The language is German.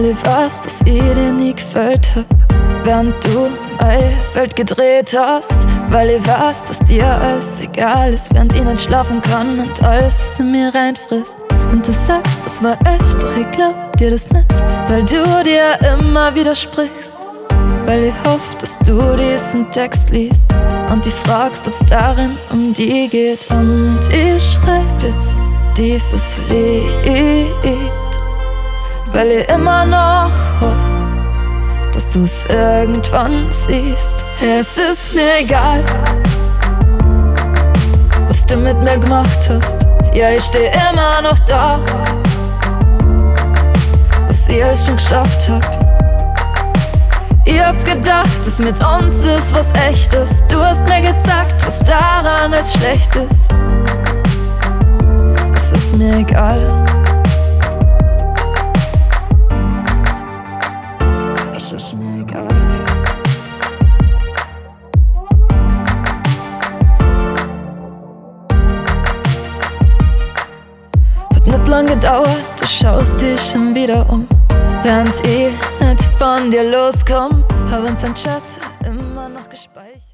Weil ich weiß, dass ich dir nie gefällt hab, während du meine Welt gedreht hast. Weil ich weiß, dass dir alles egal ist, während ich nicht schlafen kann und alles in mir reinfrisst. Und du sagst, das war echt, doch ich glaub dir das nicht, weil du dir immer widersprichst. Weil ich hoffe, dass du diesen Text liest und dich fragst, ob's darin um die geht. Und ich schreib jetzt dieses Lied, weil ich immer noch hoffe, dass du's irgendwann siehst. Es ist mir egal, was du mit mir gemacht hast. Ja, ich steh immer noch da, was ich alles schon geschafft hab. Ich hab gedacht, dass mit uns ist was Echtes. Du hast mir gezeigt, was daran als schlecht ist. Es ist mir egal. Es ist mir egal. Hat nicht lang gedauert, du schaust dich schon wieder um, während ich nicht von dir loskomm, hab uns ein Chat immer noch gespeichert.